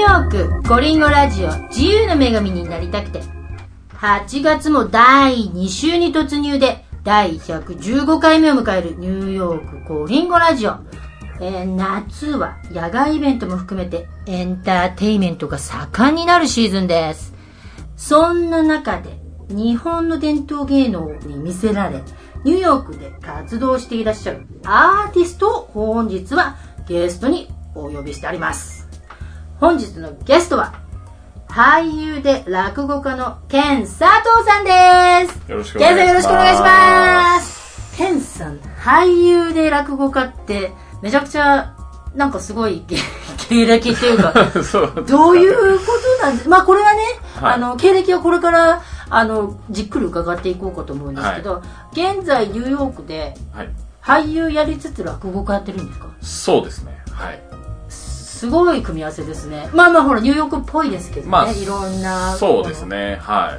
ークコリンゴラジオ自由の女神になりたくて、8月も第2週に突入で第115回目を迎えるニューヨークコリンゴラジオ。夏は野外イベントも含めてエンターテイメントが盛んになるシーズンです。そんな中で日本の伝統芸能に魅せられニューヨークで活動していらっしゃるアーティストを本日はゲストにお呼びしてあります。本日のゲストは俳優で落語家のケン佐藤さんです。 よろしくお願いします。 ケンさんよろしくお願いします。ケンさん、俳優で落語家ってめちゃくちゃなんかすごい経歴っていうかそうどういうことなんですまあこれはね、はい、経歴はこれからじっくり伺っていこうかと思うんですけど、はい、現在ニューヨークで俳優やりつつ落語家やってるんですか？ そうですね、はい。 すごい組み合わせですね。まあまあほらニューヨークっぽいですけどね、まあ、いろんなそうですね、はい、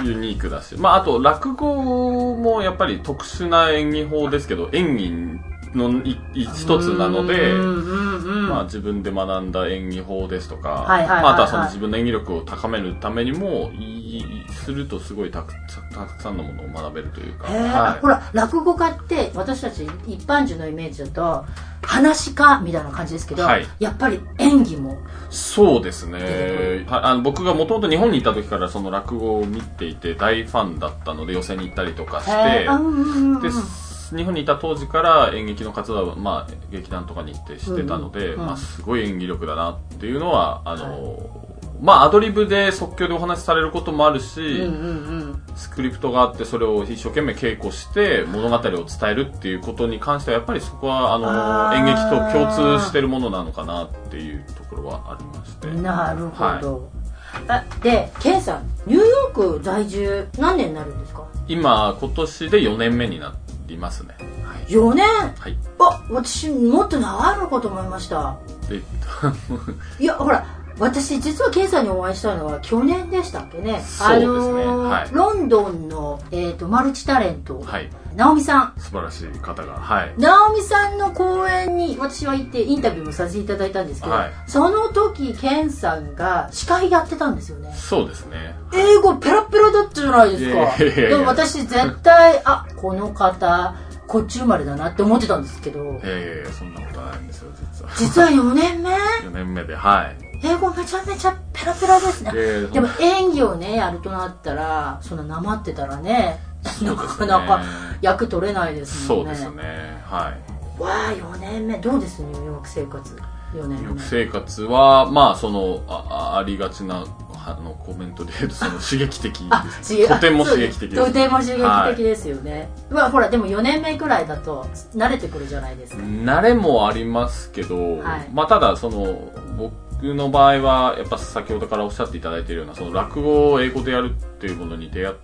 ユニークだし、まああと落語もやっぱり特殊な演技法ですけど演技の一つなので、まあ自分で学んだ演技法ですとか、あとはその自分の演技力を高めるためにもするとすごいたくさんのものを学べるというか、はい、 ほら落語家って私たち一般人のイメージだと話し家みたいな感じですけど、はい、やっぱり演技もそうですね。僕がもともと日本にいた時からその落語を見ていて大ファンだったので寄席に行ったりとかして、で日本にいた当時から演劇の活動は、まあ、劇団とかに行ってしてたので、まあ、すごい演技力だなっていうのはまあ、アドリブで即興でお話しされることもあるし、スクリプトがあってそれを一生懸命稽古して物語を伝えるっていうことに関してはやっぱりそこは演劇と共通してるものなのかなっていうところはありまして。 なるほど、はい、でケンさんニューヨーク在住何年になるんですか？ 今年で4年目になりますね、はい、 4年、 はい、 私もっと長いのかと思いました。いやほら私実はケンさんにお会いしたのは去年でしたっけね。 そうですね、はい、 ロンドンの、マルチタレント、 はい、 直美さん、 素晴らしい方が、はい、 直美さんの講演に私は行ってインタビューもさせていただいたんですけど、はい、その時ケンさんが司会やってたんですよね。 そうですね。 英語ペラペラだったじゃないですか。でも私絶対この方こっち生まれだなって思ってたんですけど、 そんなことないんですよ実は。 実は4年目 4年目で、はい、 英語めちゃめちゃペラペラですね。でも演技をねやるとなったらそんななまってたらねなかなか役取れないですもんね。 そうですね、はい。 わあ4年目どうですニューヨーク生活4年目。 ニューヨーク生活はまあありがちなコメントで言うとその刺激的ですとても刺激的です。 とても刺激的ですよね、はい。ほらでも4年目くらいだと慣れてくるじゃないですか。 慣れもありますけど、はい、まあただその僕の場合はやっぱ先ほどからおっしゃっていただいているようなその落語を英語でやるっていうものに出会って、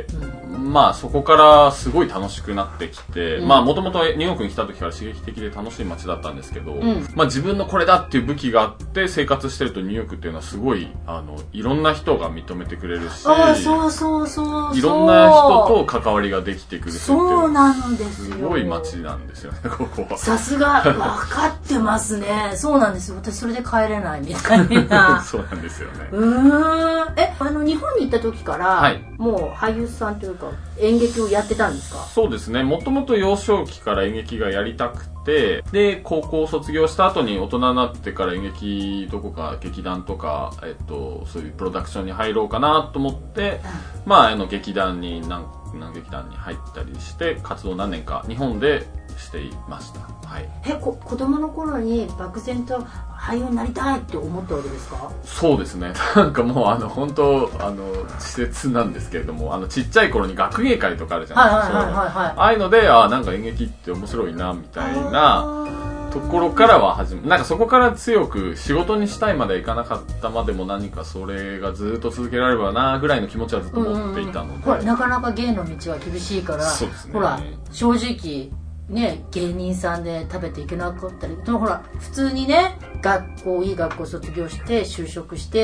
まあそこからすごい楽しくなってきて、まあもともとニューヨークに来た時から刺激的で楽しい街だったんですけど、まあ自分のこれだっていう武器があって生活してるとニューヨークっていうのはすごいいろんな人が認めてくれるし、 そういろんな人と関わりができてくるそうなんですよ。 すごい街なんですよねここは。 さすが分かってますね。そうなんですよ。私それで帰れないみたいなそうなんですよね。 日本に行った時から、はい、もう俳優さんというか演劇をやってたんですか？そうですね。 もともと幼少期から演劇がやりたくて、で高校を卒業した後に大人になってから演劇どこか劇団とか、そういうプロダクションに入ろうかなと思って、まあ劇団に何劇団に入ったりして活動何年か日本でしていました。はい、 子供の頃に漠然と俳優になりたいって思ったわけですか？ そうですね。なんかもう本当稚拙なんですけれどもちっちゃい頃に学芸会とかあるじゃないですか。ああいうのでなんか演劇って面白いなみたいなところからはなんかそこから強く仕事にしたいまではいかなかったまでも何かそれがずっと続けられればなぐらいの気持ちはずっと持っていたので、 ほらなかなか芸の道は厳しいから、そうですね、ほら正直ね、芸人さんで食べていけなかったり、ほら普通にねいい学校卒業して就職して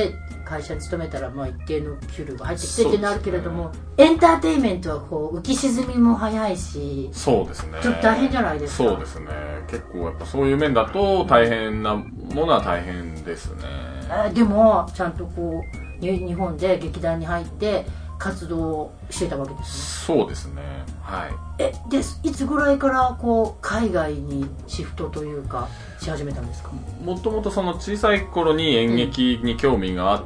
会社に勤めたらまあ一定の給料が入ってきてってなるけれども、エンターテインメントはこう浮き沈みも早いし、 そうですね、 ちょっと大変じゃないですか。 そうですね、結構やっぱそういう面だと大変なものは大変ですね。 でもちゃんとこう日本で劇団に入って活動してたわけですね。そうですね、はい。 でいつぐらいからこう海外にシフトというかし始めたんですか？ もともとその小さい頃に演劇に興味があって、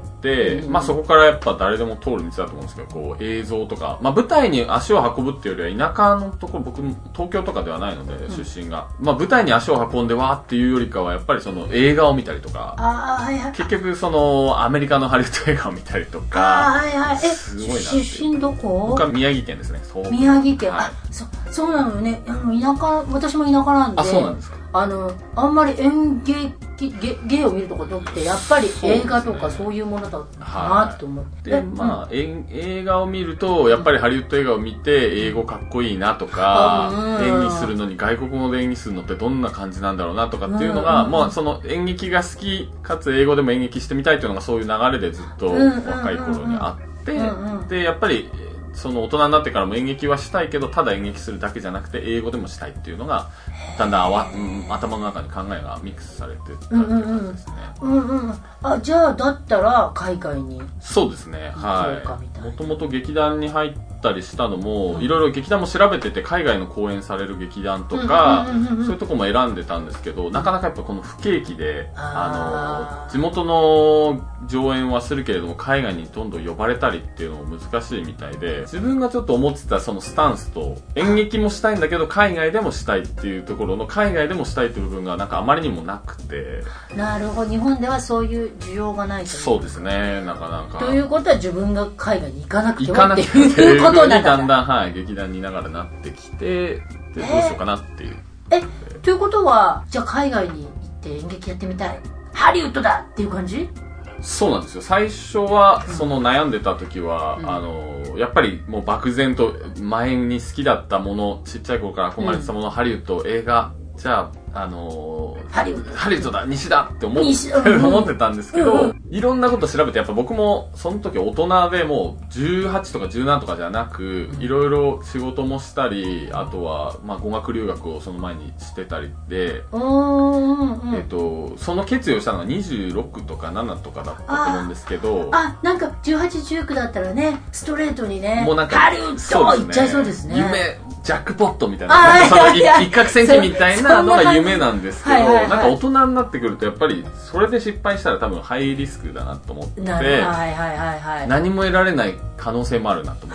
まあそこからやっぱ誰でも通る道だと思うんですけど、こう映像とか、まあ舞台に足を運ぶっていうよりは田舎のところ、僕東京とかではないので、出身が、まあ舞台に足を運んでわーっていうよりかはやっぱりその映画を見たりとか、 はいはい、 結局そのアメリカのハリウッド映画を見たりとか、 はいはい、すごいな。出身どこ？ 僕は宮城県ですね。 宮城県、はい、そうなのよね。田舎、私も田舎なんで。 そうなんですか。 あんまり演劇芸を見るとこなくて、やっぱり映画とかそういうものだなと思って、 でまあ、映画を見るとやっぱりハリウッド映画を見て英語かっこいいなとか、演技するのに外国語で演技するのってどんな感じなんだろうなとかっていうのが、まあその演劇が好きかつ英語でも演劇してみたいというのがそういう流れでずっと若い頃にあって、でやっぱりその大人になってからも演劇はしたいけど、ただ演劇するだけじゃなくて英語でもしたいっていうのがだんだん頭の中に考えがミックスされてたっていう感じですね。 じゃあだったら海外に。 そうですね、はい。もともと劇団に入ったりしたのも、いろいろ劇団も調べてて、海外の公演される劇団とかそういうとこも選んでたんですけど、なかなかやっぱこの不景気で地元の上演はするけれども海外にどんどん呼ばれたりっていうのも難しいみたいで、自分がちょっと思ってたそのスタンスと、演劇もしたいんだけど海外でもしたいっていうところの、海外でもしたいっていう部分がなんかあまりにもなくて。 なるほど、日本ではそういう需要がないという。 そうですね、なかなか。 ということは自分が海外に行かなくてもっていうことなんだ。 だんだん、はい、劇団にいながらなってきて、でどうしようかなっていう。 ということは、じゃあ海外に行って演劇やってみたい、ハリウッドだっていう感じ？ そうなんですよ。最初はその悩んでた時は、やっぱりもう漠然と前に好きだったもの、ちっちゃい頃から憧れてたもの、ハリウッド映画、じゃあハリウッドだ、西だって思ってたんですけど、いろんなこと調べて、やっぱ僕もその時大人でもう18とか17とかじゃなく、いろいろ仕事もしたり、あとはまあ語学留学をその前にしてたりで、その決意をしたのが26とか7とかだったと思うんですけど、 なんか18、19だったらね、ストレートにね、 もうなんかハリウッド行っちゃいそうですね。 夢、ジャックポットみたいな、その一攫千金みたいなのが夢なんですけど、なんか大人になってくるとやっぱりそれで失敗したら多分ハイリスクだなと思って、何も得られない可能性もあるなと思って、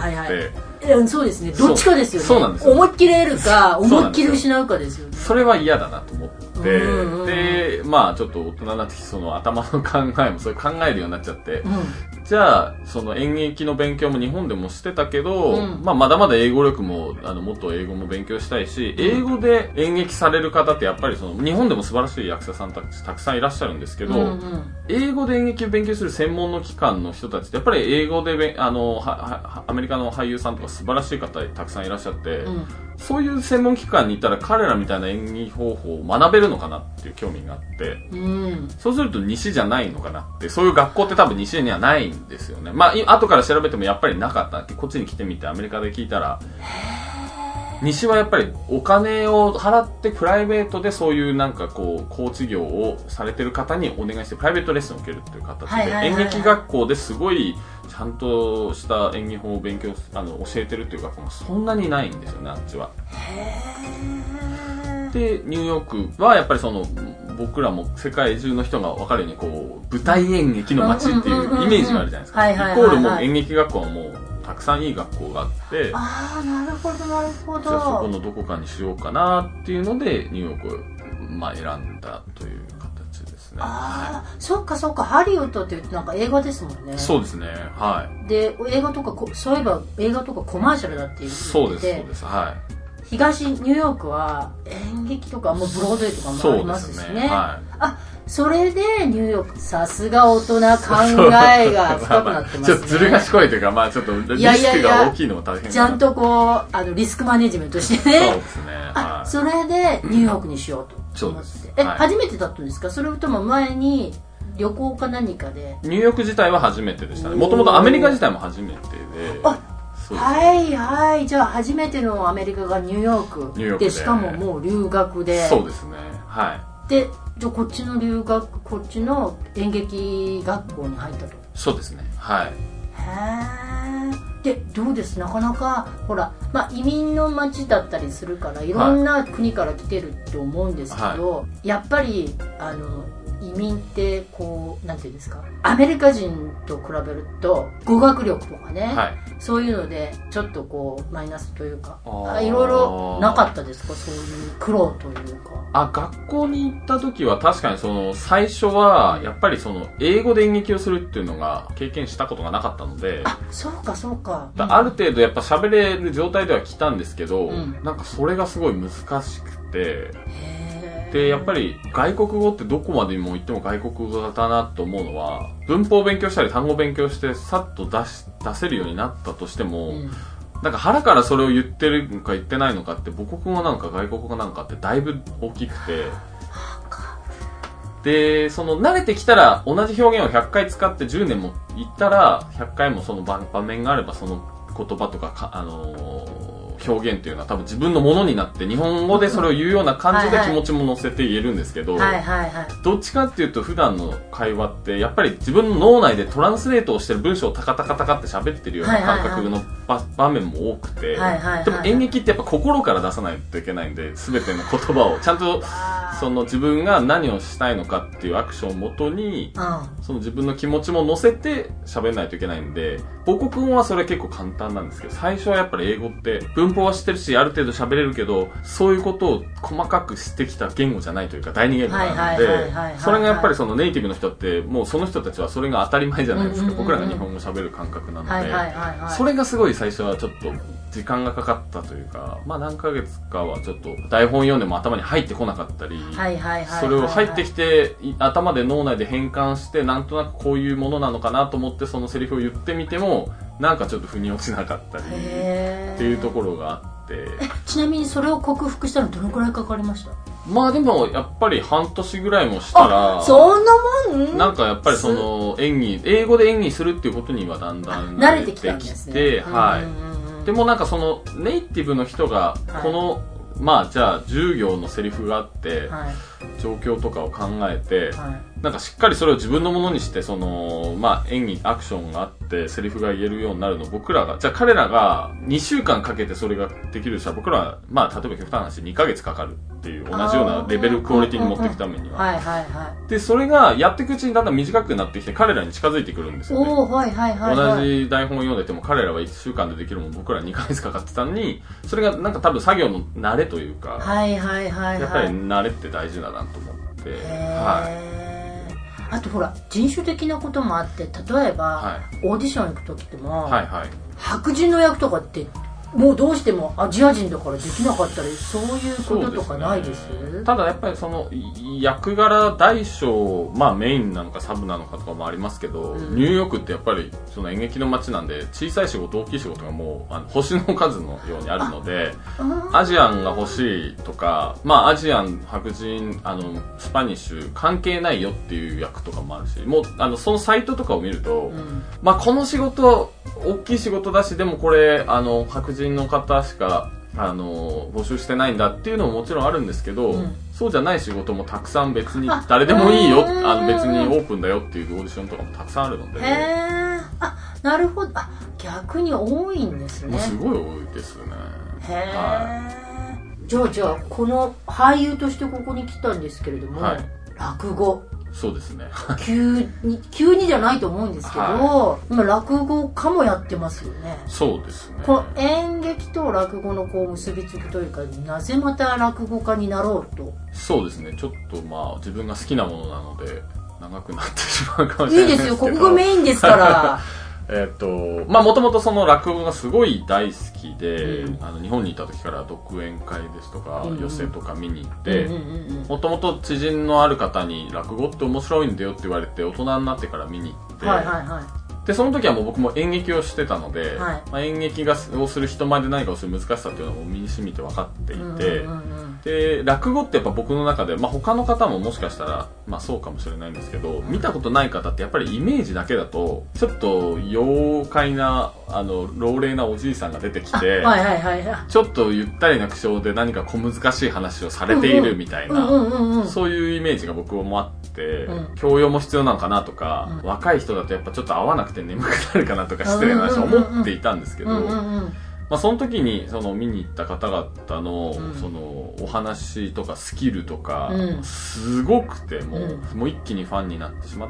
そうですね、どっちかですよね。 そうなんですよ。 思いっきり得るか思いっきり失うかですよね。 それは嫌だなと思って、でまあちょっと大人になってきて、その頭の考えもそういう考えるようになっちゃって、じゃあその演劇の勉強も日本でもしてたけど、まあまだまだ英語力ももっと英語も勉強したいし、英語で演劇される方ってやっぱりその日本でも素晴らしい役者さんたくさんいらっしゃるんですけど、英語で演劇を勉強する専門の機関の人たちってやっぱり英語でアメリカの俳優さんとか素晴らしい方たくさんいらっしゃって、そういう専門機関に行ったら彼らみたいな演技方法を学べるのかなっていう興味があって、そうすると西じゃないのかなって、そういう学校って多分西にはないんですよね。まあ後から調べてもやっぱりなかった。こっちに来てみてアメリカで聞いたら、西はやっぱりお金を払ってプライベートでそういうなんかこうコーチ業をされてる方にお願いしてプライベートレッスンを受けるっていう形で、演劇学校ですごいちゃんとした演技法を勉強教えてるっていう学校もそんなにないんですよね、あっちは。でニューヨークはやっぱりその僕らも世界中の人が分かるようにこう舞台演劇の街っていうイメージがあるじゃないですか。イコールもう演劇学校はもうたくさんいい学校があって、 なるほどなるほど。 じゃあそこのどこかにしようかなっていうのでニューヨークを選んだという形ですね。 そっかそっか、ハリウッドってなんか映画ですもんね。 そうですね、はい。 で映画とかそういえば映画とかコマーシャルだっていう。 そうですそうです、はい。 東ニューヨークは演劇とかもブロードウェイとかもありますしね。それでニューヨーク、さすが大人、考えが深くなってますね。 ちょっとずる賢いというか、まあちょっとリスクが大きいのも大変ちゃんとこうリスクマネジメントしてね。 そうですね。 それでニューヨークにしようと思って。初めてだったんですか？それとも前に旅行か何かで？ ニューヨーク自体は初めてでしたね。もともとアメリカ自体も初めてで。 はいはい。じゃあ初めてのアメリカがニューヨークで、しかももう留学で。 そうですね。はい。 で、じゃあこっちの留学、こっちの演劇学校に入ったと。 そうですね。はい。 へー。で、どうです？なかなかほら、移民の街だったりするからいろんな国から来てると思うんですけど、やっぱり移民ってこうなんていうんですか、アメリカ人と比べると語学力とかね、そういうのでちょっとこうマイナスというか、いろいろなかったですか？そういう苦労というか。 学校に行った時は確かにその最初はやっぱりその英語で演劇をするっていうのが経験したことがなかったので、 そうかそうか、 ある程度やっぱ喋れる状態では来たんですけど、なんかそれがすごい難しくて、でやっぱり外国語ってどこまでも行っても外国語だなと思うのは、文法を勉強したり単語を勉強してさっと出せるようになったとしても、なんか腹からそれを言ってるのか言ってないのかって、母国語なのか外国語なのかってだいぶ大きくて、でその慣れてきたら同じ表現を100回使って10年も言ったら100回もその場面があればその言葉とか表現っていうのは多分自分のものになって日本語でそれを言うような感じで気持ちも乗せて言えるんですけど、どっちかっていうと普段の会話ってやっぱり自分の脳内でトランスレートをしてる文章をタカタカタカって喋ってるような感覚の場面も多くて、でも演劇ってやっぱ心から出さないといけないんで、全ての言葉をちゃんとその自分が何をしたいのかっていうアクションをもとにその自分の気持ちも乗せて喋らないといけないんで、母国語はそれ結構簡単なんですけど、最初はやっぱり英語って文法は知ってるしある程度喋れるけど、そういうことを細かく知ってきた言語じゃないというか第二言語なので、それがやっぱりそのネイティブの人ってもうその人たちはそれが当たり前じゃないですか。僕らが日本語喋る感覚なので、それがすごい最初はちょっと時間がかかったというか、何ヶ月かはちょっと台本読んでも頭に入ってこなかったり、それを入ってきて頭で脳内で変換してなんとなくこういうものなのかなと思ってそのセリフを言ってみてもなんかちょっと腑に落ちなかったりっていうところがあって。 ちなみにそれを克服したのどのくらいかかりました？ でもやっぱり半年ぐらいもしたら、 そんなもん？ なんかやっぱりその英語で演技するっていうことにはだんだん慣れてきたんですね。 でもなんかそのネイティブの人がこの、じゃあ10行のセリフがあって、状況とかを考えて、なんかしっかりそれを自分のものにしてその、演技アクションがあってセリフが言えるようになるの、僕らがじゃあ彼らが2週間かけてそれができる人は僕らは例えば極端な話2ヶ月かかるっていう同じようなレベルクオリティに持っていくためには、でそれがやっていくうちにだんだん短くなってきて彼らに近づいてくるんですよね。同じ台本を読んでても彼らは1週間でできるもん僕らは2ヶ月かかってたのに、それがなんか多分作業の慣れというか、やっぱり慣れって大事だなと思って。 あとほら人種的なこともあって、例えば、オーディション行く時でも、白人の役とかってもうどうしてもアジア人だからできなかったり、そういうこととかないです？ ただやっぱりその役柄大小、メインなのかサブなのかとかもありますけど、ニューヨークってやっぱりその演劇の街なんで小さい仕事大きい仕事がもう星の数のようにあるので、アジアンが欲しいとか、アジアン白人スパニッシュ関係ないよっていう役とかもあるし、もうそのサイトとかを見ると、この仕事大きい仕事だし、でもこれ白人の方しか募集してないんだっていうのももちろんあるんですけど、そうじゃない仕事もたくさん別に誰でもいいよ、別にオープンだよっていうオーディションとかもたくさんあるので。 なるほど。逆に多いんですね。 もうすごい多いですね。 じゃあこの俳優としてここに来たんですけれども、落語。 そうですね。 急にじゃないと思うんですけど、今落語家もやってますよね。 そうですね。 この演劇と落語の結びつきというか、なぜまた落語家になろうと？ そうですね。ちょっと自分が好きなものなので長くなってしまうかもしれないですけど。いいですよ。ここがメインですから。 もともとその落語がすごい大好きで、日本にいた時から独演会ですとか、寄席とか見に行って、もともと知人のある方に落語って面白いんだよって言われて大人になってから見に行って、 でその時はもう僕も演劇をしてたので、 はいまあ、演劇をする人前で何かをする難しさっていうのはもう身に染みて分かっていて、で落語ってやっぱ僕の中で、まあ、他の方ももしかしたら、まあ、そうかもしれないんですけど、見たことない方ってやっぱりイメージだけだとちょっと妖怪な老齢なおじいさんが出てきて、 はいはいはいはい、 ちょっとゆったりな口調で何か小難しい話をされているみたいな、そういうイメージが僕もあって、教養も必要なのかなとか、若い人だとやっぱちょっと合わなくて眠くなるかなとか失礼な話思っていたんですけど、まあ、その時に見に行った方々のそのお話とかスキルとかすごくてもう一気にファンになってしまって、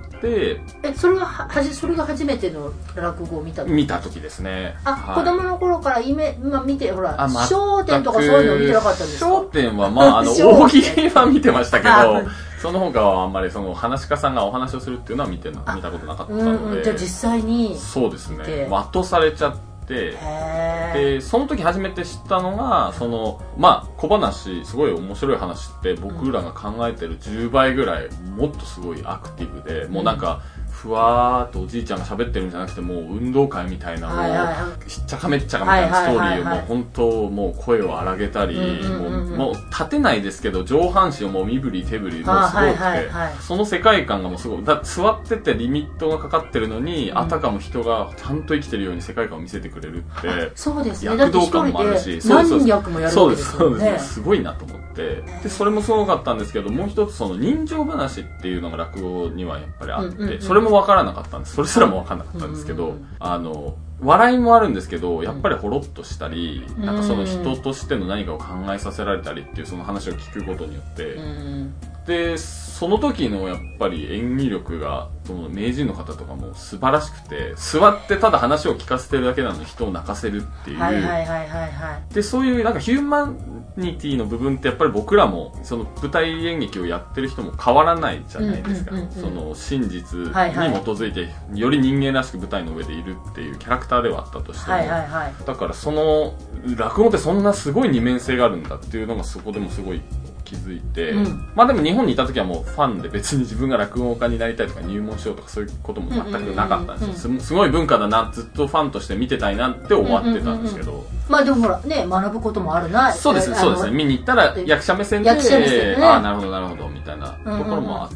それが初めての落語を見た時ですね。 はい、子供の頃から見てほら笑点とかそういうの見てなかったんですか？ 笑点はまあ大喜利は見てましたけどその他はあんまり話し家さんがお話をするっていうのは見たことなかったので、 じゃあ実際にそうですね、圧倒されちゃって。でその時初めて知ったのがまあ小話すごい面白い話って僕らが考えてる10倍ぐらいもっとすごいアクティブで、もうなんかふわーっとおじいちゃんが喋ってるんじゃなくてもう運動会みたいなしっちゃかめっちゃかみたいなストーリーをもう本当もう声を荒げたり、もう立てないですけど上半身をもう身振り手振りもすごくて、その世界観がもうすごい座っててリミットがかかってるのに、あたかも人がちゃんと生きてるように世界観を見せてくれるって、 そうですね、 躍動感もあるし、 何役もやるわけですよね。 そうです、すごいなと思って、でそれもすごかったんですけど、もう一つ人情話っていうのが落語にはやっぱりあって、それも分からなかったんです。それすらも分からなかったんですけど、笑いもあるんですけど、やっぱりほろっとしたり、なんか人としての何かを考えさせられたりっていうその話を聞くことによって、でその時のやっぱり演技力が名人の方とかも素晴らしくて、座ってただ話を聞かせてるだけなのに人を泣かせるっていう、でそういうなんかヒューマニティの部分ってやっぱり僕らも舞台演劇をやってる人も変わらないじゃないですか。真実に基づいてより人間らしく舞台の上でいるっていうキャラクターではあったとしても、だから落語ってそんなすごい二面性があるんだっていうのがそこでもすごい気づいて、まあでも日本にいた時はもうファンで別に自分が落語家になりたいとか入門しようとかそういうことも全くなかったんですよ。すごい文化だな、ずっとファンとして見てたいなって終わってたんですけど、 まあでもほらね、学ぶこともあるな。 そうですね、見に行ったら役者目線で、ああなるほどなるほどみたいなところもあって、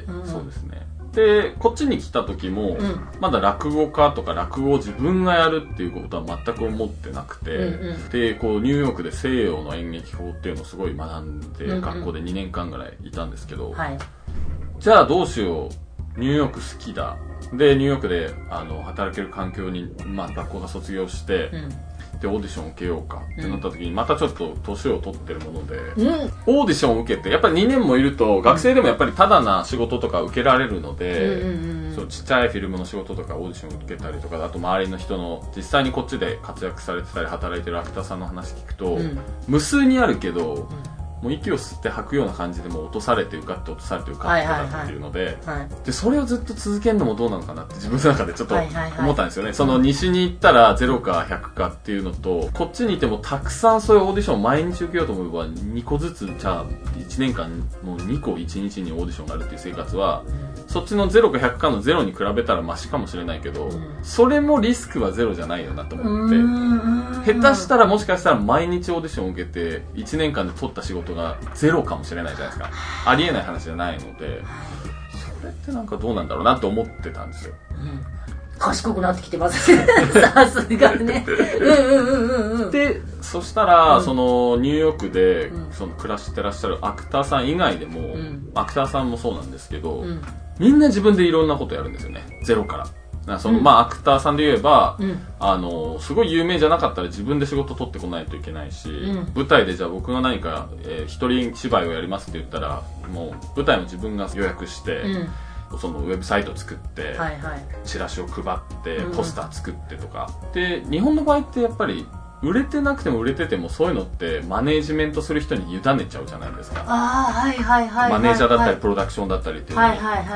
そうですね。でこっちに来た時も、まだ落語家とか落語を自分がやるっていうことは全く思ってなくて、でニューヨークで西洋の演劇法っていうのをすごい学んで、学校で2年間ぐらいいたんですけど、じゃあどうしよう、ニューヨーク好きだ、でニューヨークで働ける環境に、まあ、学校が卒業して、でオーディションを受けようかってなった時に、またちょっと年を取ってるもので、オーディションを受けてやっぱり2年もいると学生でもやっぱりただな仕事とか受けられるので、ちっちゃいフィルムの仕事とかオーディションを受けたりとか、あと周りの人の実際にこっちで活躍されてたり働いてるアクターさんの話聞くと、無数にあるけど、もう息を吸って吐くような感じでもう落とされて受かって落とされて受かってたっていうので、でそれをずっと続けるのもどうなのかなって自分の中でちょっと思ったんですよね。西に行ったら0か100かっていうのと、こっちにいてもたくさんそういうオーディションを毎日受けようと思えば2個ずつ、じゃあ1年間もう2個1日にオーディションがあるっていう生活は、そっちの0か100かの0に比べたらマシかもしれないけど、それもリスクはゼロじゃないよなと思って、下手したらもしかしたら毎日オーディションを受けて1年間で取った仕事がゼロかもしれないじゃないですか。ありえない話じゃないので、それってなんかどうなんだろうなと思ってたんですよ。 賢くなってきてますね。さすがね。 で、そしたら、ニューヨークで、暮らしてらっしゃるアクターさん以外でも、アクターさんもそうなんですけど、みんな自分でいろんなことやるんですよね。ゼロから。まあ、アクターさんで言えば、すごい有名じゃなかったら自分で仕事取ってこないといけないし、舞台でじゃあ僕が何か、一人芝居をやりますって言ったら、もう舞台も自分が予約して、そのウェブサイト作って、チラシを配って、ポスター作ってとか。で、日本の場合ってやっぱり、売れてなくても売れててもそういうのってマネージメントする人に委ねちゃうじゃないですか。マネージャーだったりプロダクションだったりっていうのに。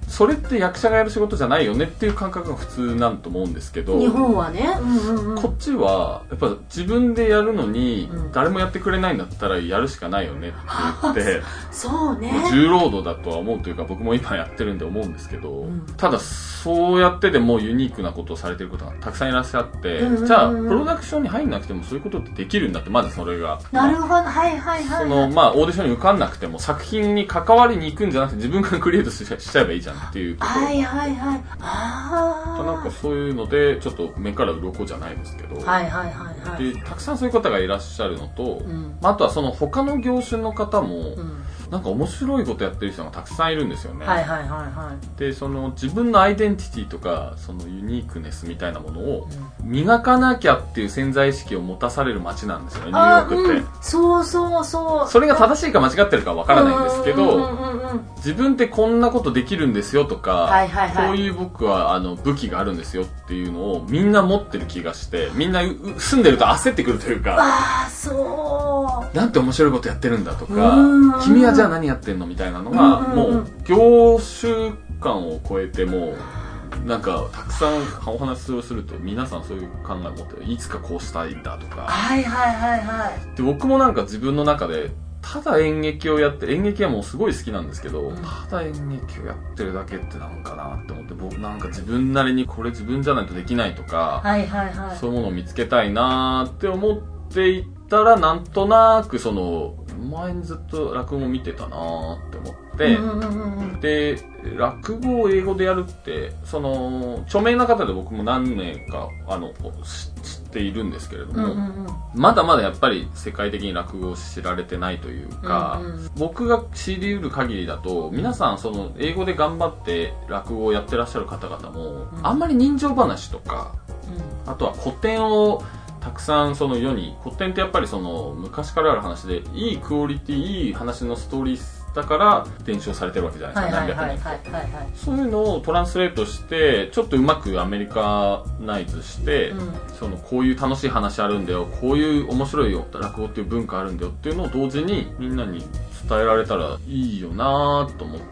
それって役者がやる仕事じゃないよねっていう感覚が普通なんと思うんですけど、 日本はね、 こっちはやっぱ自分でやるのに誰もやってくれないんだったらやるしかないよねって言ってそうね、 重労働だとは思うというか、僕も今やってるんで思うんですけど、ただそうやってでもユニークなことをされてる方がたくさんいらっしゃって、じゃあプロダクションに入んなくてもそういうことってできるんだって、まずそれがなるほど、はいはいはい、 そのまあオーディションに受かんなくても作品に関わりに行くんじゃなくて自分がクリエイトしちゃえばいいじゃんっていうところ、 はいはいはい、 なんかそういうのでちょっと目から鱗じゃないですけど、 はいはいはいはい、 でたくさんそういう方がいらっしゃるのと、あとはその他の業種の方も、なんか面白いことやってる人がたくさんいるんですよね。 はいはいはいはい。 でその自分のアイデンティティとかそのユニークネスみたいなものを磨かなきゃっていう潜在意識を持たされる街なんですよね、ニューヨークって。 そうそうそう。 それが正しいか間違ってるかわからないんですけど、自分ってこんなことできるんですよとか、こういう僕は武器があるんですよっていうのをみんな持ってる気がして、みんな住んでると焦ってくるというか、 そう。 なんて面白いことやってるんだとか、君はじゃあ何やってんのみたいなのが、もう業種間を超えてもなんかたくさんお話をすると皆さんそういう考えを持っていつかこうしたいんだとか、 はいはいはいはい。 で僕もなんか自分の中でただ演劇をやって、演劇はもうすごい好きなんですけど、ただ演劇をやってるだけってなんかなって思って、僕なんか自分なりにこれ自分じゃないとできないとか、 はいはいはい、そういうものを見つけたいなって思っていったら、なんとなくその前にずっと落語を見てたなって思って、で落語を英語でやるってその著名な方で僕も何名か知っているんですけれども、まだまだやっぱり世界的に落語を知られてないというか、僕が知り得る限りだと皆さんその英語で頑張って落語をやってらっしゃる方々も、あんまり人情話とか、あとは古典をたくさんその世に、古典ってやっぱりその昔からある話でいいクオリティ、いい話のストーリーだから伝承されてるわけじゃないですか、何百年と。そういうのをトランスレートしてちょっとうまくアメリカナイズして、そのこういう楽しい話あるんだよ、こういう面白いよ落語っていう文化あるんだよっていうのを同時にみんなに伝えられたらいいよなと思って、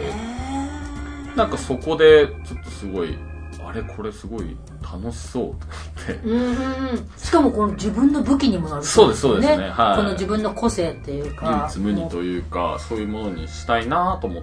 なんかそこでちょっとすごいあれこれすごい楽しそうと思って、 しかもこの自分の武器にもなる、 そうですそうですね、 はい、この自分の個性っていうか唯一無二というかそういうものにしたいなと思って。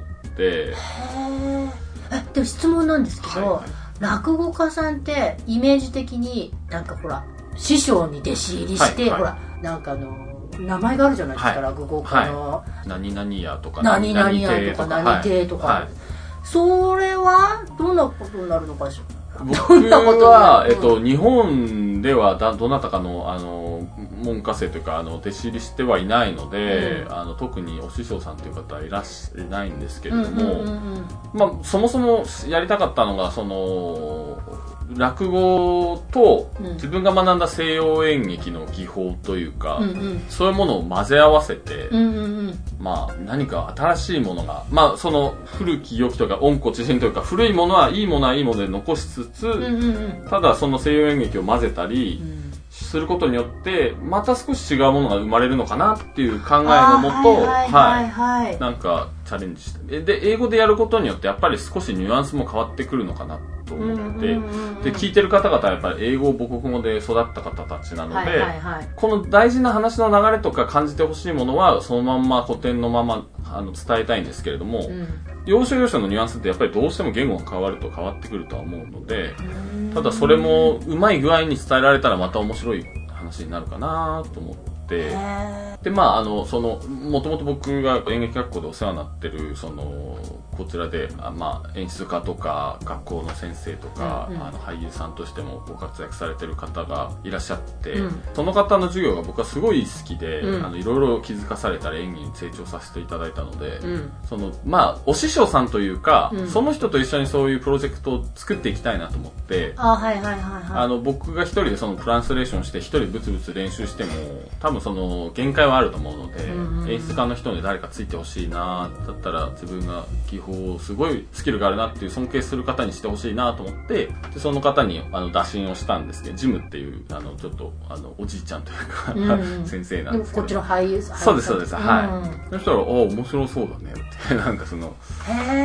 でも質問なんですけど、落語家さんってイメージ的になんかほら師匠に弟子入りして、ほらなんか名前があるじゃないですか、落語家の、 何々屋とか何々屋とか何亭とか、それはどんなことになるのかしら。 僕は、日本ではどなたかの門下生というか弟子入りしてはいないので、特にお師匠さんという方はいらっしゃいないんですけれども、まあそもそもやりたかったのがその落語と自分が学んだ西洋演劇の技法というか、そういうものを混ぜ合わせて、まあ何か新しいものが、まあその古き良きというか温故知新というか、古いものはいいものはいいもので残しつつ、ただその西洋演劇を混ぜたりすることによってまた少し違うものが生まれるのかなっていう考えのもと、なんかチャレンジして、で英語でやることによってやっぱり少しニュアンスも変わってくるのかなと思って、で聞いてる方々はやっぱり英語母国語で育った方たちなので、この大事な話の流れとか感じてほしいものはそのまんま古典のまま伝えたいんですけれども、要所要所のニュアンスってやっぱりどうしても言語が変わると変わってくるとは思うので、ただそれもうまい具合に伝えられたらまた面白い話になるかなと思って、でまあそのもともと僕が演劇学校でお世話になってるそのこちらでまあ演出家とか学校の先生とか、俳優さんとしてもご活躍されてる方がいらっしゃって、その方の授業が僕はすごい好きで、いろいろ気づかされたり演技に成長させていただいたので、そのまあお師匠さんというか、その人と一緒にそういうプロジェクトを作っていきたいなと思って、僕が一人でそのトランスレーションして一人ブツブツ練習しても多分その限界はあると思うので、演出家の人に誰かついてほしいな、だったら自分が技法すごいスキルがあるなっていう尊敬する方にしてほしいなと思って、でその方に打診をしたんですけど、ジムっていうちょっとおじいちゃんというか、先生なんですけど、 こっちの俳優さん、 そうですそうです、はい。そしたら面白そうだねってなんかその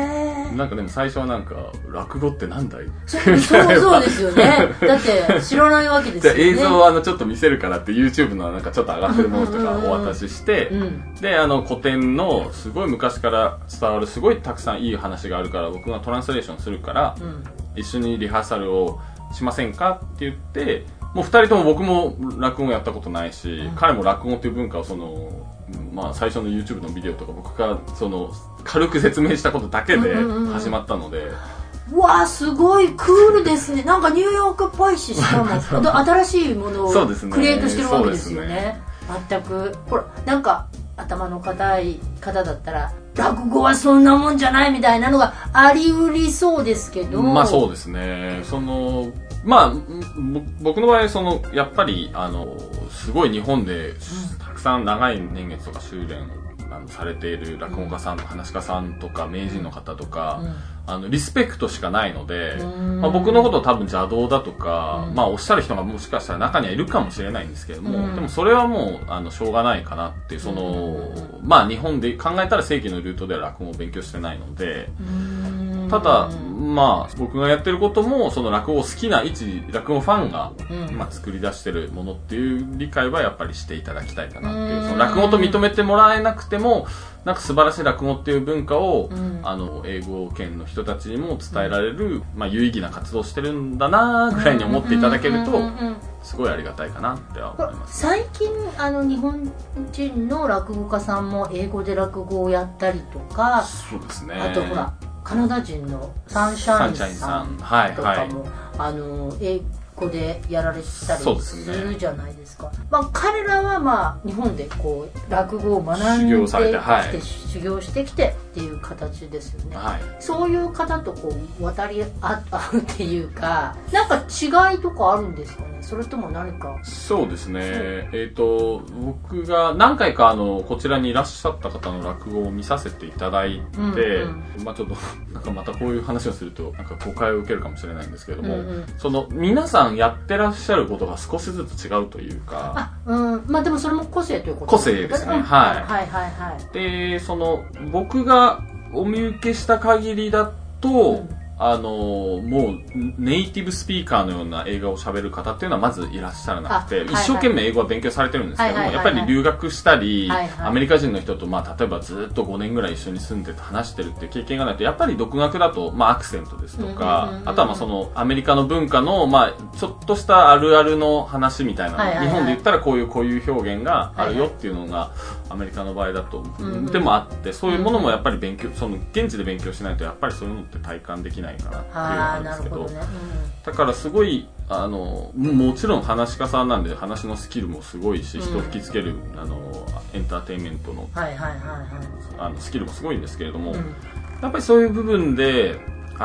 なんかでも最初はなんか落語ってなんだいそうですよね。だって知らないわけですよね。 じゃあ映像をちょっと見せるからって YouTube のなんかちょっと上がってるものとかお渡しして、で古典のすごい昔から伝わるすごいたくさんいい話があるから僕がトランスレーションするから、一緒にリハーサルをしませんかって言って、もう二人とも僕も落語やったことないし、彼も落語っていう文化を最初の YouTube のビデオとか僕が軽く説明したことだけで始まったので、 うわーすごいクールですね。なんかニューヨークっぽいし、しかも新しいものをクリエイトしてるわけですよね。全くほらなんか頭の固い方だったら落語はそんなもんじゃないみたいなのがありうりそうですけど、 まあそうですね。まあ僕の場合やっぱりすごい日本でたくさん長い年月とか修練されている落語家さん、話し家さんとか名人の方とか、リスペクトしかないので、僕のことを多分邪道だとか、おっしゃる人がもしかしたら中にはいるかもしれないんですけども、でもそれはもうしょうがないかなっていう、日本で考えたら正規のルートでは落語を勉強してないので、ただ僕がやってることも落語を好きな一落語ファンが、作り出してるものっていう理解はやっぱりしていただきたいかなっていう、落語と認めてもらえなくてもなんか素晴らしい落語っていう文化を、英語圏の人たちにも伝えられる、有意義な活動をしてるんだなぐらいに思っていただけるとすごいありがたいかなっては思います。 最近日本人の落語家さんも英語で落語をやったりとか、 そうですね。 あとほらカナダ人のサンシャインさんとかも、英語でやられたりするじゃないですか。彼らは日本で落語を学んできて修行してきてっていう形ですよね。そういう方と渡り合うっていうか、なんか違いとかあるんですかね。それとも何か。 そうですね。僕が何回かこちらにいらっしゃった方の落語を見させていただいて、ちょっとなんかまたこういう話をするとなんか誤解を受けるかもしれないんですけれども、皆さんやってらっしゃることが少しずつ違うというか、 でもそれも個性ということですね。個性ですね。で僕がお見受けした限りだと、もうネイティブスピーカーのような英語を喋る方っていうのはまずいらっしゃらなくて、一生懸命英語は勉強されてるんですけども、やっぱり留学したり、アメリカ人の人と例えばずっと5年ぐらい一緒に住んでて話してるっていう経験がないと、やっぱり独学だとアクセントですとか、あとはアメリカの文化のちょっとしたあるあるの話みたいな、日本で言ったらこういう表現があるよっていうのがアメリカの場合だとでもあって、そういうものもやっぱり現地で勉強しないとやっぱりそういうのって体感できないかなっていうのなんですけど、だからすごいもちろん話し家さんなんで話のスキルもすごいし、人を引きつけるエンターテインメントのスキルもすごいんですけれども、やっぱりそういう部分で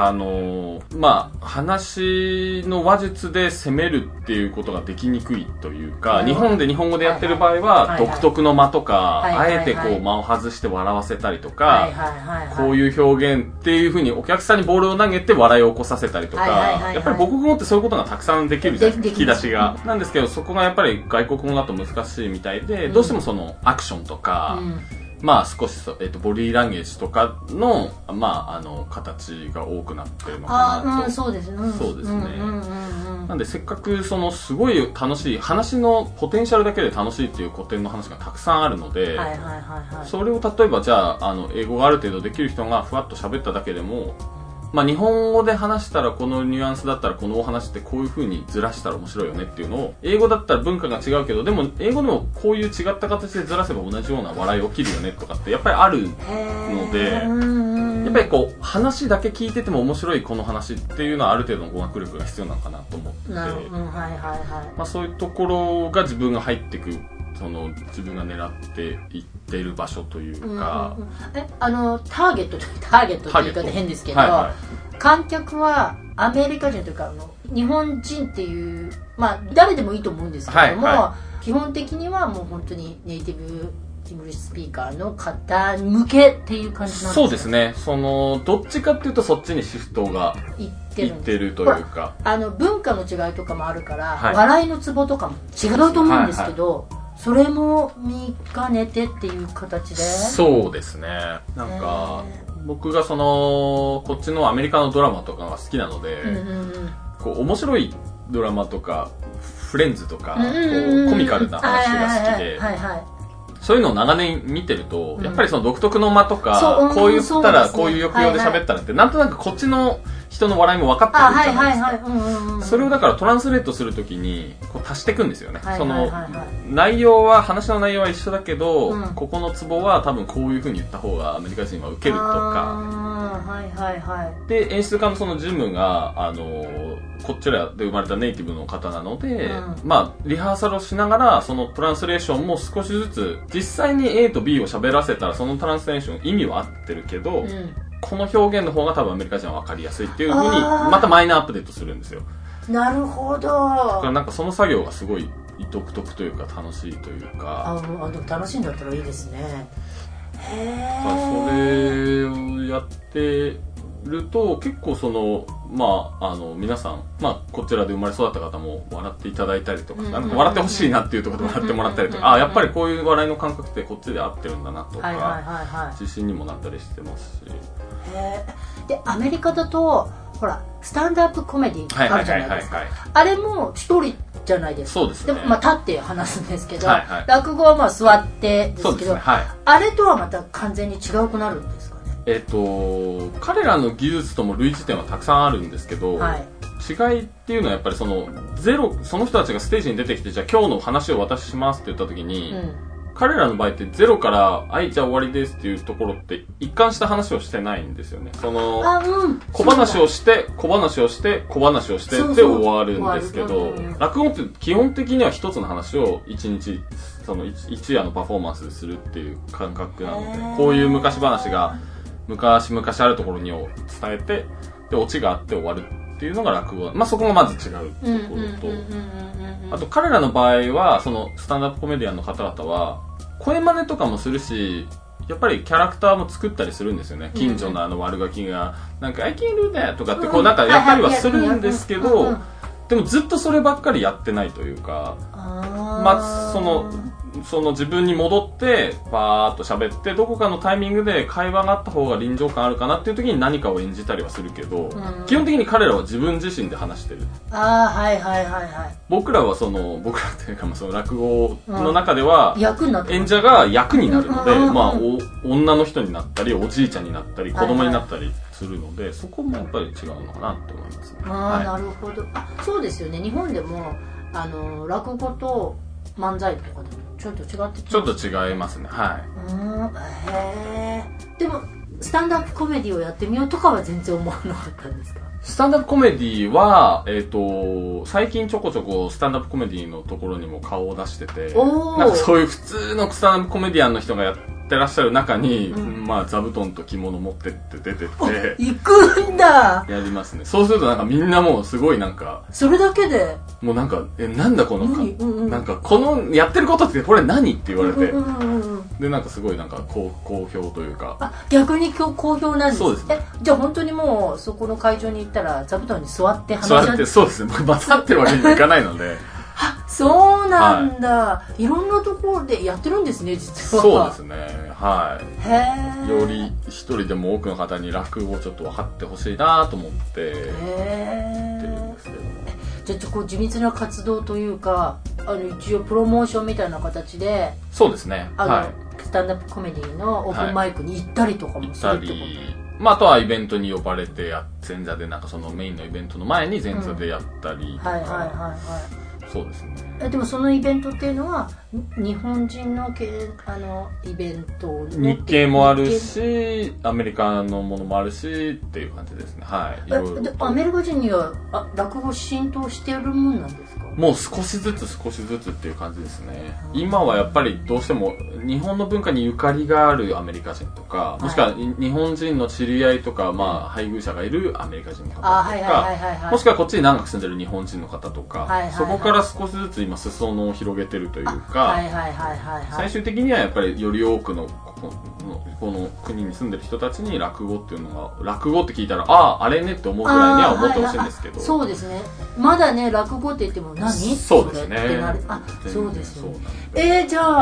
話の話術で攻めるっていうことができにくいというか、日本で日本語でやってる場合は独特の間とか、あえて間を外して笑わせたりとか、こういう表現っていう風にお客さんにボールを投げて笑いを起こさせたりとか、やっぱり母国語ってそういうことがたくさんできるじゃないですか、引き出しが。なんですけど、そこがやっぱり外国語だと難しいみたいで、どうしてもアクションとか、少しボディーランゲージとかの形が多くなってるのかなと。 そうですね。 そうですね。なんでせっかくすごい楽しい話のポテンシャルだけで楽しいっていう古典の話がたくさんあるので、それを例えばじゃあ英語がある程度できる人がふわっと喋っただけでも、日本語で話したらこのニュアンスだったらこのお話ってこういう風にずらしたら面白いよねっていうのを、英語だったら文化が違うけど、でも英語でもこういう違った形でずらせば同じような笑い起きるよねとかってやっぱりあるので、やっぱり話だけ聞いてても面白いこの話っていうのはある程度の語学力が必要なのかなと思って、そういうところが自分が入ってく自分が狙っていっている場所というか、 ターゲットって言い方変ですけど、観客はアメリカ人というか日本人っていう、誰でもいいと思うんですけれども、基本的にはもう本当にネイティブイングリッシュスピーカーの方向けっていう感じなんですか？ そうですね。どっちかっていうとそっちにシフトがいってるというか、 文化の違いとかもあるから、笑いのツボとかも違うと思うんですけど、それも見かねてっていう形で。 そうですね。なんか僕がこっちのアメリカのドラマとかが好きなので、こう面白いドラマとかフレンズとか、こうコミカルな話が好きで、そういうのを長年見てると、やっぱりその独特の間とか、こう言ったらこういう抑揚で喋ったらって、なんとなくこっちの人の笑いも分かってくるじゃないですか。それをだからトランスレートするときにこう足していくんですよね。その内容は、話の内容は一緒だけど、ここのツボは多分こういう風に言った方がアメリカ人は受けるとか。で、演出家のそのジムが、こちらで生まれたネイティブの方なので、まあ、リハーサルをしながら、そのトランスレーションも少しずつ、実際に A と B を喋らせたら、そのトランスレーション意味は合ってるけど、この表現の方が多分アメリカ人は分かりやすいっていう風に、またマイナーアップデートするんですよ。 なるほど。だからなんかその作業がすごい独特というか楽しいというか。 でも楽しいんだったらいいですね。 それをやってると結構皆さん、こちらで生まれ育った方も笑っていただいたりとか、なんか笑ってほしいなっていうところで笑ってもらったりとか、やっぱりこういう笑いの感覚ってこっちで合ってるんだなとか、自信にもなったりしてますし。 で、アメリカだとほらスタンドアップコメディあるじゃないですか。あれも一人じゃないですか。 そうですね。 でも立って話すんですけど、落語は座ってですけど、あれとはまた完全に違うくなるんですかね。 彼らの技術とも類似点はたくさんあるんですけど、違いっていうのはやっぱりその人たちがステージに出てきて、じゃあ今日の話を私しますって言った時に、彼らの場合ってゼロから「はい、じゃあ終わりです」っていうところって一貫した話をしてないんですよね。小話をして小話をして小話をしてって終わるんですけど、落語って基本的には一つの話を一日一夜のパフォーマンスでするっていう感覚なので、こういう昔話が昔々あるところにを伝えて、でオチがあって終わるっていうのが落語。そこがまず違うところと、あと彼らの場合はそのスタンダップコメディアンの方々は声真似とかもするし、やっぱりキャラクターも作ったりするんですよね。近所の悪ガキがなんか「I can do that」とかってこうなんかやったりはするんですけど、でもずっとそればっかりやってないというか、その自分に戻ってバーッと喋って、どこかのタイミングで会話があった方が臨場感あるかなっていう時に何かを演じたりはするけど、基本的に彼らは自分自身で話してる。僕らというかその落語の中では演者が役になるので、女の人になったりおじいちゃんになったり子供になったりするので、そこもやっぱり違うのかなと思いますね。 なるほど。そうですよね。日本でも落語と漫才とかでもちょっと違ってちょっと違いますね。 でもスタンダップコメディをやってみようとかは全然思わなかったんですか？ スタンダップコメディは、最近ちょこちょこスタンダップコメディのところにも顔を出してて、なんかそういう普通のスタンダップコメディアンの人がやってらっしゃる中に、座布団と着物持ってって出てって行くんだ。やりますね。そうするとなんかみんなもうすごいなんかそれだけでもうなんかなんだこのなんかこのやってることってこれ何って言われて、でなんかすごいなんか好評というか。 逆に好評なんです。 そうですね。 じゃあ本当にもうそこの会場に行ったら座布団に座って話し合って。 そうですね。混ざってるわけにはいかないので。 そうなんだ、いろんなところでやってるんですね、実は。 そうですね。より一人でも多くの方に落語をちょっと分かってほしいなと思ってやってるんですけど。 じゃあこう地道な活動というか、一応プロモーションみたいな形で。 そうですね。 スタンダップコメディのオープンマイクに行ったりとかもするってこと？ あとはイベントに呼ばれて前座でなんかそのメインのイベントの前に前座でやったりとか。そうですね。 でもそのイベントっていうのは日本人のイベント、 日系もあるしアメリカのものもあるしっていう感じですね。 アメリカ人には落語浸透してるもんなんですか？ もう少しずつっていう感じですね。今はやっぱりどうしても日本の文化にゆかりがあるアメリカ人とか、もしくは日本人の知り合いとか、配偶者がいるアメリカ人の方とか、もしくはこっちに長く住んでる日本人の方とか、そこから少しずつ今裾野を広げてるというか、最終的にはやっぱりより多くのこの国に住んでる人たちに落語っていうのが、落語って聞いたらあれねって思うぐらいには思ってほしいんですけど。 そうですね。まだね落語って言っても何？ そうですね。 そうですね。じゃあ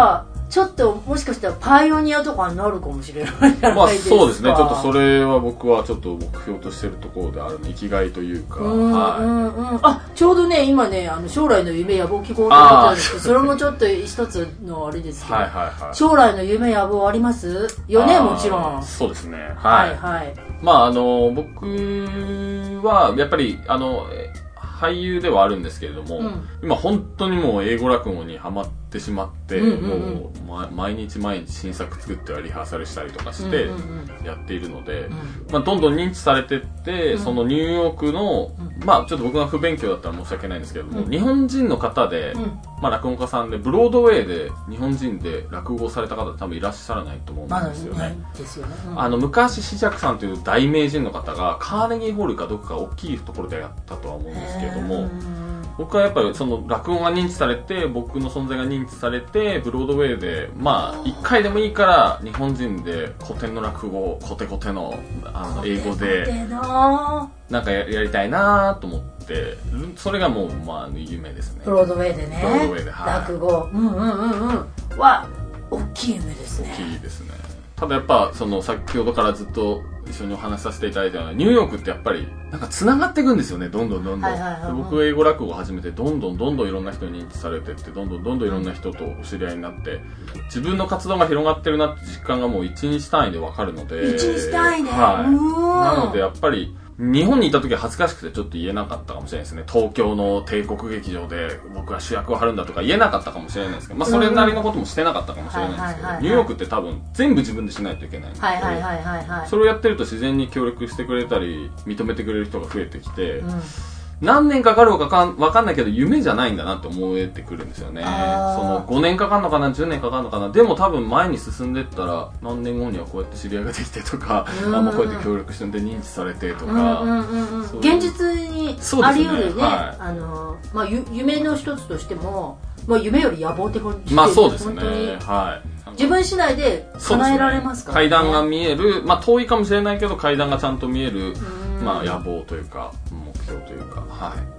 ちょっともしかしたらパイオニアとかになるかもしれないじゃないですか。 そうですね。ちょっとそれは僕はちょっと目標としてるところであるの、生きがいというか。 ちょうどね、今ね、将来の夢野望希望って書いてあるんですけど、それもちょっと一つのあれですけど、将来の夢野望ありますよね、もちろん。 そうですね。はいはい。僕はやっぱり俳優ではあるんですけれども、今本当にもう英語落語にハマってしまって、もう毎日新作作ってはリハーサルしたりとかしてやっているので、どんどん認知されてって、そのニューヨークの、ちょっと僕が不勉強だったら申し訳ないんですけれども、日本人の方で、落語家さんでブロードウェイで日本人で落語をされた方多分いらっしゃらないと思うんですよね。昔シジャクさんという大名人の方がカーネギーホールかどこか大きいところでやったとは思うんですけれども、僕はやっぱりその落語が認知されて、僕の存在が認知されて、ブロードウェイで1回でもいいから日本人で古典の落語、コテコテの英語でなんかやりたいなと思って、それがもう夢ですね。 ブロードウェイでね。ブロードウェイで、落語は大きい夢ですね。 大きいですね。ただやっぱ先ほどからずっと一緒にお話しさせていただいたような、ニューヨークってやっぱりなんか繋がっていくんですよね、どんどん。僕英語落語を始めてどんどんいろんな人に認知されてって、どんどんいろんな人とお知り合いになって、自分の活動が広がってるなって実感がもう1日単位でわかるので。 1日単位で、 なのでやっぱり日本にいた時は恥ずかしくてちょっと言えなかったかもしれないですね。東京の帝国劇場で僕は主役を張るんだとか言えなかったかもしれないですけど、それなりのこともしてなかったかもしれないですけど、ニューヨークって多分全部自分でしないといけないので、それをやってると自然に協力してくれたり認めてくれる人が増えてきて、何年かかるかわかんないけど夢じゃないんだなって思えてくるんですよね。5年かかるのかな、10年かかるのかな。でも多分前に進んでったら何年後にはこうやって知り合いができてとか、こうやって協力してんで認知されてとか、 現実にあり得るね。夢の一つとしても、夢より野望って感じで、 そうですね。 自分次第で叶えられますからね。 階段が見える、遠いかもしれないけど階段がちゃんと見える、野望というか目標というか、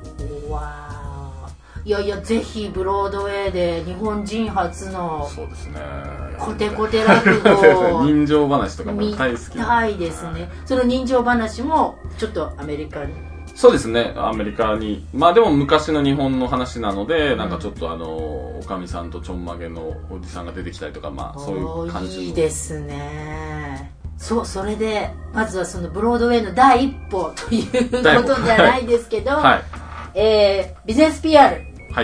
いやぜひブロードウェイで日本人初のコテコテ落語人情話とかも大好き見たいですね。その人情話もちょっとアメリカに。 そうですね、アメリカに。でも昔の日本の話なので、なんかちょっとおかみさんとちょんまげのおじさんが出てきたりとか、そういう感じ。 いいですね。それでまずはそのブロードウェイの第一歩ということじゃないですけど、ビジネス PR、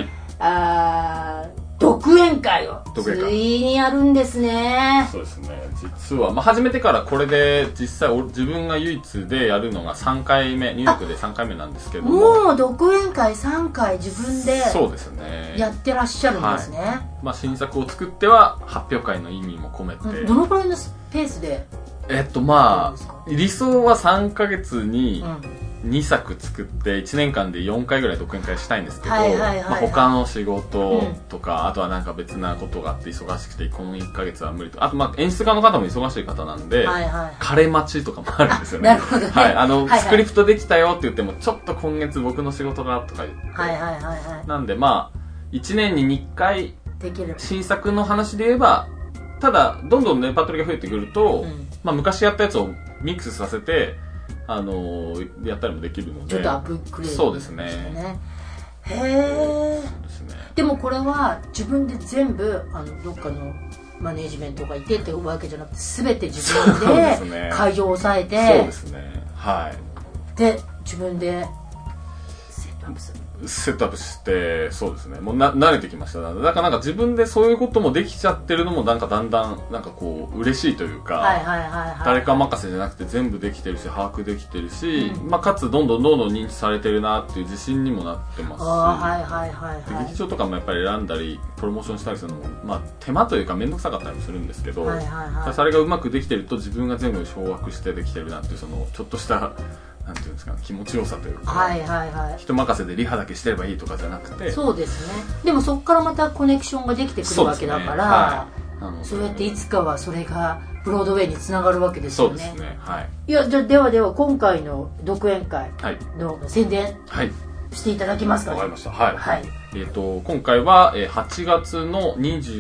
独演会をついにやるんですね。 そうですね。実は始めてからこれで実際自分が唯一でやるのが3回目、ニューヨークで3回目なんですけどもう独演会3回自分でそうですねやってらっしゃるんですね。 新作を作っては発表会の意味も込めて、 どのくらいのペースで理想は3ヶ月に2作作って1年間で4回ぐらい独演会したいんですけど、他の仕事とか、あとはなんか別なことがあって忙しくてこの1ヶ月は無理とか、あと演出家の方も忙しい方なんで、枯れ待ちとかもあるんですよね。 なるほどね。 スクリプトできたよって言ってもちょっと今月僕の仕事がとか言って、なんで1年に2回新作の話で言えば、ただどんどんレパートリーが増えてくると、昔やったやつをミックスさせてやったりもできるので、 ちょっとアップグレード、 そうですね。 へえ。でもこれは自分で全部どっかのマネージメントがいてってわけじゃなくて、全て自分で会場を抑えて、 そうですね。 で自分でセットアップする。 セットアップして、そうですね。もう慣れてきました。だからなんか自分でそういうこともできちゃってるのもなんかだんだんなんかこう嬉しいというか、誰か任せじゃなくて全部できてるし把握できてるし、かつどんどん認知されてるなっていう自信にもなってますし、劇場とかもやっぱり選んだりプロモーションしたりするのも手間というか面倒くさかったりもするんですけど、それがうまくできてると自分が全部掌握してできてるなっていう、そのちょっとしたなんていうんですか、気持ちよさというか、人任せでリハだけしてればいいとかじゃなくて、 そうですね。でもそこからまたコネクションができてくるわけだから、そうやっていつかはそれがブロードウェイにつながるわけですよね。いや、じゃあでは今回の独演会の宣伝していただけますかね。 わかりました。はい。 はい。 今回は8月の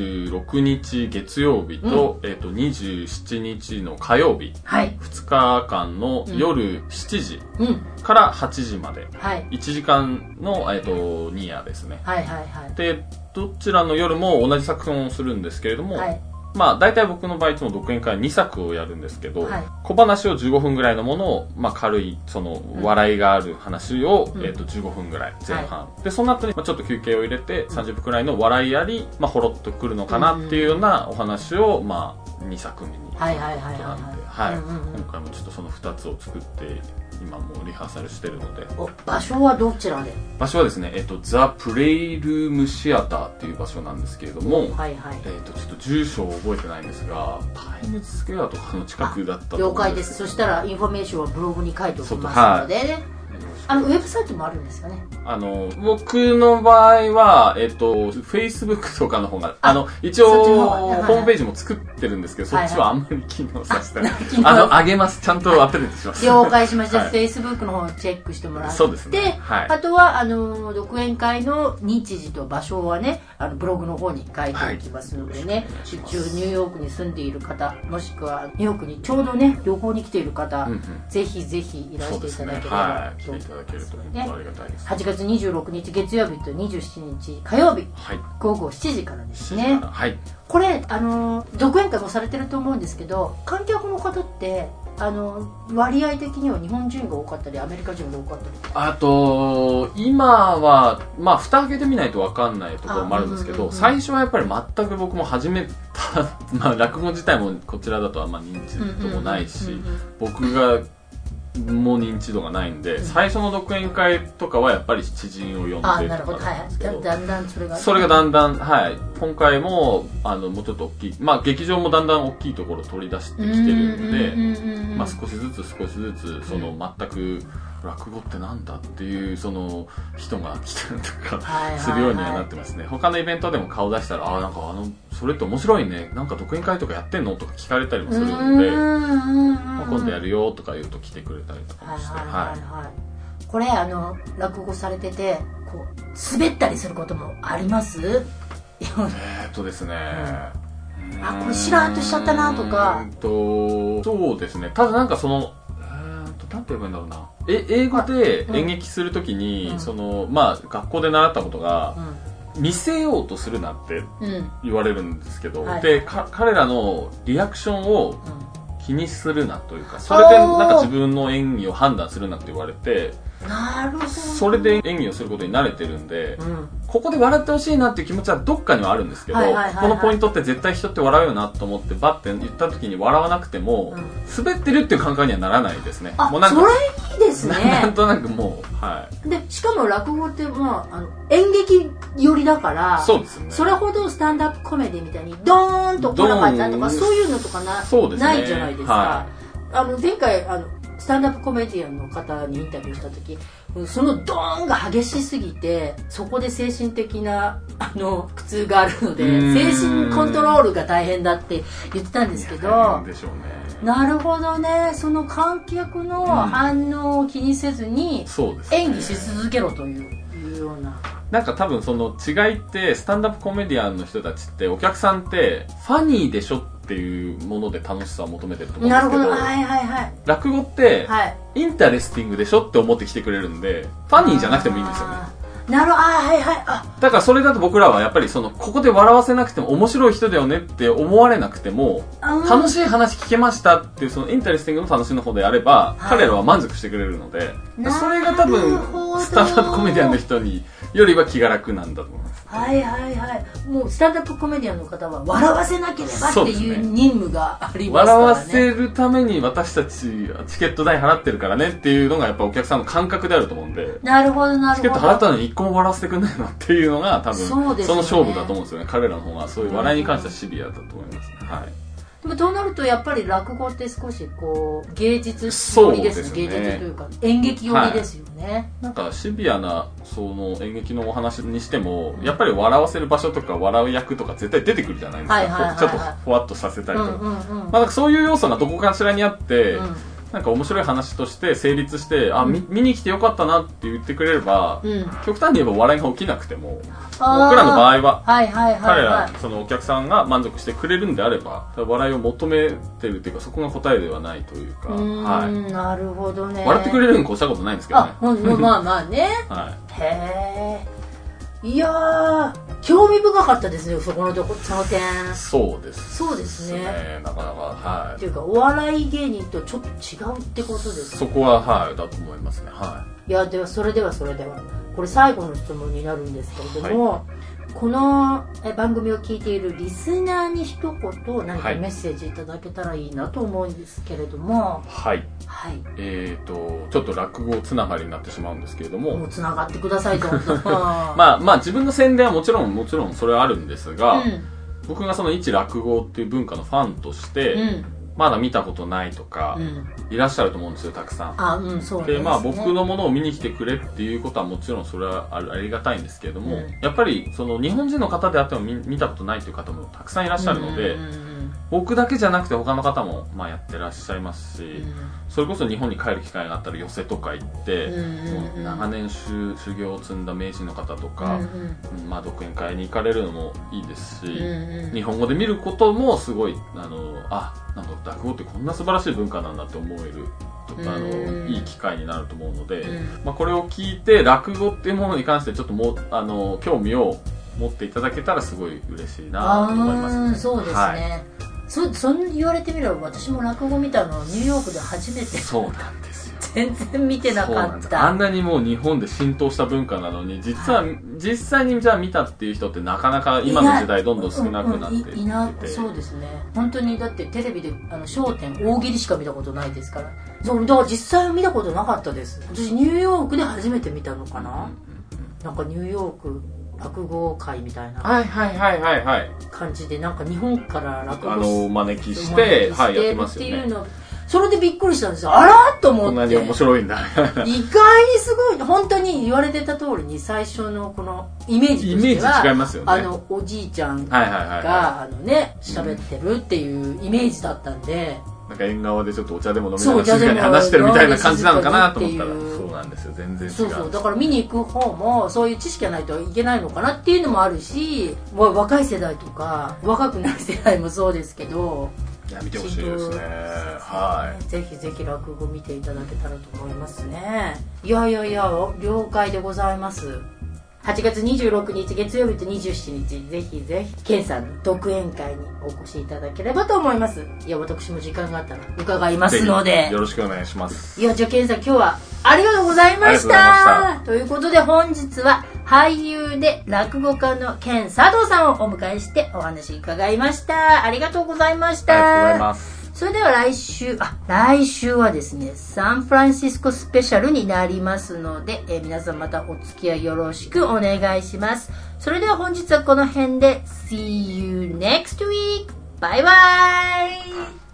26日月曜日と、27日の火曜日、 はい、 2日間の夜7時から8時まで、 はい、 1時間の、2夜ですね。 はいはいはい。 で、どちらの夜も同じ作品をするんですけれども、はい、まあ大体僕の場合いつも独演会2作をやるんですけど、はい、小話を15分ぐらいのものを、まあ軽いその笑いがある話を、15分ぐらい前半、はい、でその後に、まあ、ちょっと休憩を入れて30分くらいの笑いあり、まあほろっとくるのかなっていうようなお話を、まあ2作目にはいはいはいはいはい、今回もちょっとその2つを作って今もうリハーサルしてるので。 場所はどちらで？ 場所はですね、ザ・プレイルームシアターっていう場所なんですけれども、 はいはい、 ちょっと住所を覚えてないんですが、タイムズスクエアとかの近くだったと思了解です。そしたらインフォメーションはブログに書いておきますので、ね、ウェブサイトもあるんですかね。 僕の場合は、Facebook とかの方が、一応、ホームページも作ってるんですけど、そっちはあんまり機能させてない。あげます。ちゃんとアップデートします。 了解しました。Facebook の方をチェックしてもらって。 そうですね。 あとは、独演会の日時と場所はね、ブログの方に書いておきますのでね、一応ニューヨークに住んでいる方、もしくはニューヨークにちょうどね、旅行に来ている方、ぜひぜひいらしていただければと思いますね。8月26日月曜日と27日火曜日、午後7時からですね。これ独演会もされてると思うんですけど、観客の方って割合的には日本人が多かったりアメリカ人が多かったり。 あと今はまあ蓋開けてみないと分かんないところもあるんですけど、最初はやっぱり全く僕も始めたまあ落語自体もこちらだとあんま認知度もないし、僕がもう認知度がないんで、最初の独演会とかはやっぱり知人を呼んでとかなんですけど、 だんだんそれがだんだん、はい、今回ももうちょっと大きい、まあ劇場もだんだん大きいところを取り出してきてるんで、まあ少しずつその全く落語ってなんだっていうその人が来たりとかするようにはなってますね。他のイベントでも顔出したら、なんかそれって面白いね、なんか独演会とかやってんのとか聞かれたりもするんで、今度やるよとか言うと来てくれたりとかもして、 これ落語されててこう滑ったりすることもあります？ ですね、 これしらーっとしちゃったなとか。 そうですね。ただなんかそのなんて言えばいいんだろうな。英語で演劇するときに、まあ学校で習ったことが、見せようとするなって言われるんですけど、で彼らのリアクションを気にするなというか、それでなんか自分の演技を判断するなって言われて、 なるほど。 それで演技をすることに慣れてるんで、ここで笑ってほしいなっていう気持ちはどっかにはあるんですけど、このポイントって絶対人って笑うよなと思ってバッて言った時に笑わなくても、滑ってるっていう感覚にはならないですね。 もうなんかそれいいですね。 なんとなくもう、 でしかも落語って演劇寄りだから、 そうですね。 それほどスタンダップコメディみたいにドーンと来なかったとかそういうのとかないじゃないですか。前回スタンダップコメディアンの方にインタビューした時、そのドーンが激しすぎてそこで精神的な苦痛があるので、精神コントロールが大変だって言ってたんですけど、 でしょうね。 なるほどね。その観客の反応を気にせずに演技し続けろというような。 なんか多分その違いって、スタンダップコメディアンの人たちってお客さんってファニーでしょっていうもので楽しさを求めてると思うんですけど、落語ってインタレスティングでしょって思って来てくれるんで、ファニーじゃなくてもいいんですよね。だからそれだと僕らはやっぱりここで笑わせなくても面白い人だよねって思われなくても、楽しい話聞けましたっていうそのインタレスティングの楽しいの方であれば、彼らは満足してくれるので、それが多分スタンダップコメディアンの人によりは気が楽なんだと思います。もうスタンダップコメディアンの方は笑わせなければっていう任務がありますからね。笑わせるために私たちチケット代払ってるからねっていうのがやっぱお客さんの感覚であると思うんで。 なるほどなるほど。 チケット払ったのに一個も笑わせてくんないのっていうのが多分その勝負だと思うんですよね。彼らの方がそういう笑いに関してはシビアだと思いますね。 でもとなるとやっぱり落語って少しこう芸術寄りですね。芸術というか演劇寄りですよね。 なんかシビアなその演劇のお話にしても、やっぱり笑わせる場所とか笑う役とか絶対出てくるじゃないですか。ちょっとふわっとさせたりとか、そういう要素がどこかしらにあって、 なんか面白い話として成立して、見に来てよかったなって言ってくれれば、極端に言えば笑いが起きなくても、僕らの場合は、彼ら、そのお客さんが満足してくれるんであれば、笑いを求めてるっていうか、そこが答えではないというか、 なるほどね。 笑ってくれるに越したことないんですけどね。 まあまあね。へー。いやー、興味深かったですね、その点。 そうです。 そうですね。 なかなか、 っていうか、お笑い芸人とちょっと違うってことですね。 そこは、だと思いますね。 いや、では、それでは。これ最後の質問になるんですけれども、この番組を聞いているリスナーに一言何かメッセージいただけたらいいなと思うんですけれども。 ちょっと落語つながりになってしまうんですけれども。 もうつながってくださいと。 まあ自分の宣伝はもちろんそれはあるんですが、僕がその一落語っていう文化のファンとして、まだ見たことないとか、いらっしゃると思うんですよ、たくさん。 そうですね。 で、僕のものを見に来てくれっていうことはもちろんそれはありがたいんですけれども、やっぱりその日本人の方であっても見たことないという方もたくさんいらっしゃるので、僕だけじゃなくて他の方もやってらっしゃいますし、それこそ日本に帰る機会があったら寄席とか行って、長年修行を積んだ名人の方とか、独演会に行かれるのもいいですし、日本語で見ることもすごいなんか落語ってこんな素晴らしい文化なんだって思えるいい機会になると思うので、これを聞いて落語っていうものに関してちょっと興味を持っていただけたらすごい嬉しいなと思いますね。 そうですね。そう言われてみれば私も落語見たのはニューヨークで初めて。 そうなんですよ。 全然見てなかった。 あんなにもう日本で浸透した文化なのに、実際にじゃあ見たっていう人ってなかなか今の時代どんどん少なくなっていってて、 そうですね。本当にだってテレビで笑点大喜利しか見たことないですから。だから実際は見たことなかったです。私ニューヨークで初めて見たのかな。なんかニューヨーク落語会みたいな感じで、なんか日本から落語お招きしてやってますよね。 それでびっくりしたんですよ。あらーと思って。 こんなに面白いんだ。 意外にすごい。本当に言われてた通りに最初のこのイメージとしては、 違いますよね。 おじいちゃんが喋ってるっていうイメージだったんで。 なんか縁側でちょっとお茶でも飲みながら静かに話してるみたいな感じなのかなと思ったら、そうなんですよ。全然違う。 そうだから見に行く方もそういう知識がないといけないのかなっていうのもあるし、若い世代とか若くない世代もそうですけど、 見てほしいですね。 ぜひぜひ落語見ていただけたらと思いますね。いや了解でございます。8月26日月曜日と27日、ぜひぜひケンさんの独演会にお越しいただければと思います。いや、私も時間があったら伺いますのでよろしくお願いします。 いや、じゃあケンさん今日はありがとうございました。ということで本日は俳優で落語家のケン佐藤さんをお迎えしてお話伺いました。ありがとうございました。 ありがとうございます。 それでは来週はですね、サンフランシスコスペシャルになりますので、皆さんまたお付き合いよろしくお願いします。それでは本日はこの辺で See you next week! バイバイ